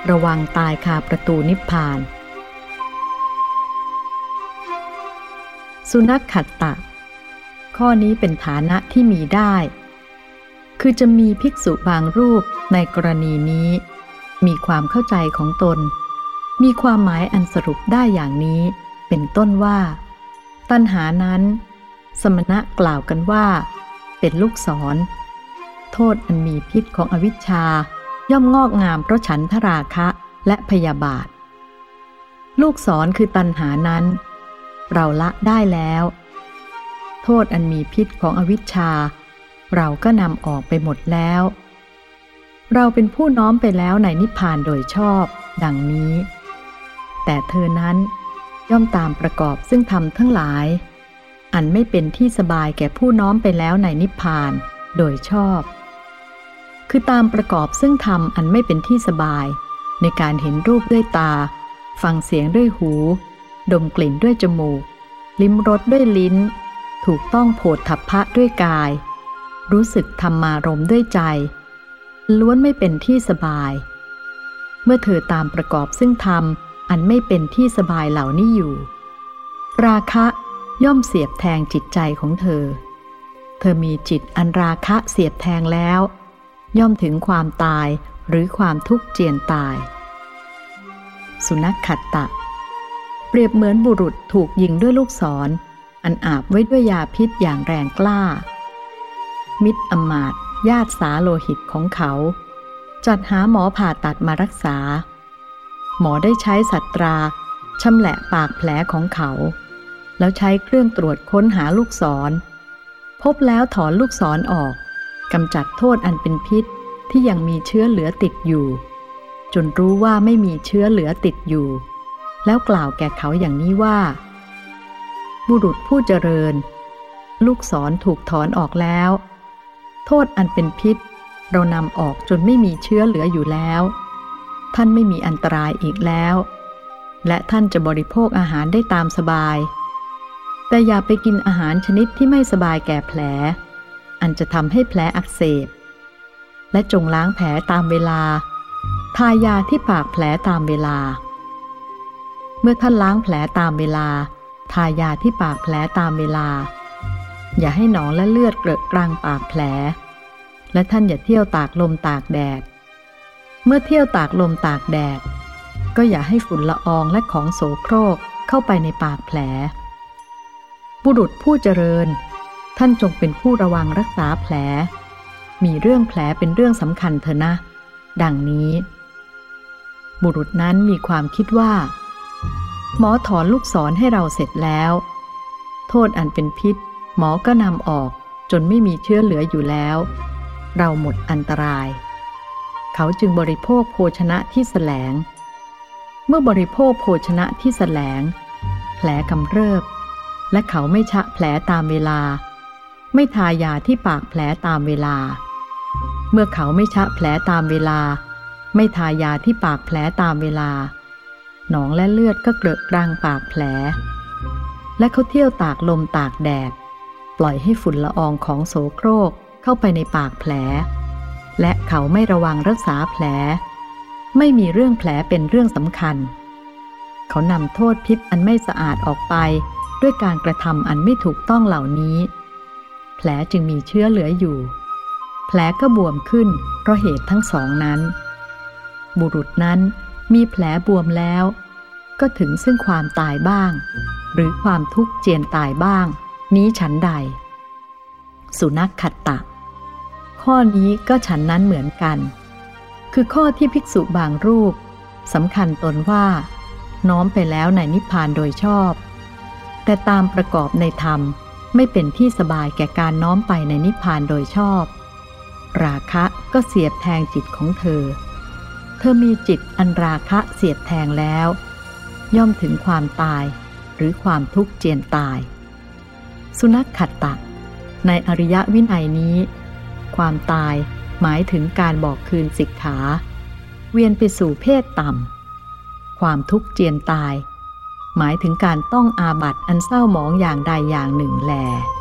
ระวังตายคาประตูนิพพานสุนัขขัตตะข้อนี้เป็นฐานะที่มีได้คือจะมีภิกษุบางรูปในกรณีนี้มีความเข้าใจของตนมีความหมายอันสรุปได้อย่างนี้เป็นต้นว่าตัณหานั้นสมณะกล่าวกันว่าเป็นลูกศรโทษอันมีพิษของอวิชชาย่อมงอกงามเพราะฉันทราคะและพยาบาทลูกศรคือตัณหานั้นเราละได้แล้วโทษอันมีพิษของอวิชชาเราก็นำออกไปหมดแล้วเราเป็นผู้น้อมไปแล้วในนิพพานโดยชอบดังนี้แต่เธอนั้นย่อมตามประกอบซึ่งธรรมทั้งหลายอันไม่เป็นที่สบายแก่ผู้น้อมไปแล้วในนิพพานโดยชอบคือตามประกอบซึ่งธรรมอันไม่เป็นที่สบายในการเห็นรูปด้วยตาฟังเสียงด้วยหูดมกลิ่นด้วยจมูกลิ้มรสด้วยลิ้นถูกต้องโผฏฐัพพะด้วยกายรู้สึกธรรมารมณ์ด้วยใจล้วนไม่เป็นที่สบายเมื่อเธอตามประกอบซึ่งธรรมอันไม่เป็นที่สบายเหล่านี้อยู่ราคะย่อมเสียบแทงจิตใจของเธอมีจิตอันราคะเสียบแทงแล้วย่อมถึงความตายหรือความทุกข์เจียนตายสุนัขขัตตะเปรียบเหมือนบุรุษถูกยิงด้วยลูกศรอันอาบไว้ด้วยยาพิษอย่างแรงกล้ามิตรอมาตย์ญาติสาโลหิตของเขาจัดหาหมอผ่าตัดมารักษาหมอได้ใช้สัตราชำแหละปากแผลของเขาแล้วใช้เครื่องตรวจค้นหาลูกศรพบแล้วถอนลูกศรออกกำจัดโทษอันเป็นพิษที่ยังมีเชื้อเหลือติดอยู่จนรู้ว่าไม่มีเชื้อเหลือติดอยู่แล้วกล่าวแก่เขาอย่างนี้ว่าบุรุษผู้เจริญลูกศรถูกถอนออกแล้วโทษอันเป็นพิษเรานำออกจนไม่มีเชื้อเหลืออยู่แล้วท่านไม่มีอันตรายอีกแล้วและท่านจะบริโภคอาหารได้ตามสบายแต่อย่าไปกินอาหารชนิดที่ไม่สบายแก่แผลอันจะทำให้แผลอักเสบและจงล้างแผลตามเวลาทายาที่ปากแผลตามเวลาเมื่อท่านล้างแผลตามเวลาทายาที่ปากแผลตามเวลาอย่าให้หนองและเลือดเกลอะกลางปากแผลและท่านอย่าเที่ยวตากลมตากแดดเมื่อเที่ยวตากลมตากแดดก็อย่าให้ฝุ่นละอองและของโสโครกเข้าไปในปากแผลบุรุษผู้เจริญท่านจงเป็นผู้ระวังรักษาแผลมีเรื่องแผลเป็นเรื่องสำคัญเถอะนะดังนี้บุรุษนั้นมีความคิดว่าหมอถอนลูกศรให้เราเสร็จแล้วโทษอันเป็นพิษหมอก็นำออกจนไม่มีเชื้อเหลืออยู่แล้วเราหมดอันตรายเขาจึงบริโภคโภชนะที่แสลงเมื่อบริโภคโภชนะที่แสลงแผลกำเริบและเขาไม่ชะแผลตามเวลาไม่ทายาที่ปากแผลตามเวลาเมื่อเขาไม่ชะแผลตามเวลาไม่ทายาที่ปากแผลตามเวลาหนองและเลือดก็เกลอะกลางปากแผลและเขาเที่ยวตากลมตากแดดปล่อยให้ฝุ่นละอองของโสโครกเข้าไปในปากแผลและเขาไม่ระวังรักษาแผลไม่มีเรื่องแผลเป็นเรื่องสำคัญเขานำโทษพิษอันไม่สะอาดออกไปด้วยการกระทำอันไม่ถูกต้องเหล่านี้แผลจึงมีเชื้อเหลืออยู่แผลก็บวมขึ้นเพราะเหตุทั้งสองนั้นบุรุษนั้นมีแผลบวมแล้วก็ถึงซึ่งความตายบ้างหรือความทุกข์เจียนตายบ้างนี้ฉันใดสุนัขขัตตะข้อนี้ก็ฉันนั้นเหมือนกันคือข้อที่ภิกษุบางรูปสำคัญตนว่าน้อมไปแล้วในนิพพานโดยชอบแต่ตามประกอบในธรรมไม่เป็นที่สบายแก่การน้อมไปในนิพพานโดยชอบราคะก็เสียบแทงจิตของเธอมีจิตอันราคะเสียบแทงแล้วย่อมถึงความตายหรือความทุกข์เจียนตายสุนัขขัตตะในอริยวินัยนี้ความตายหมายถึงการบอกคืนสิกขาเวียนไปสู่เพศต่ำความทุกข์เจียนตายหมายถึงการต้องอาบัติอันเศร้าหมองอย่างใดอย่างหนึ่งแล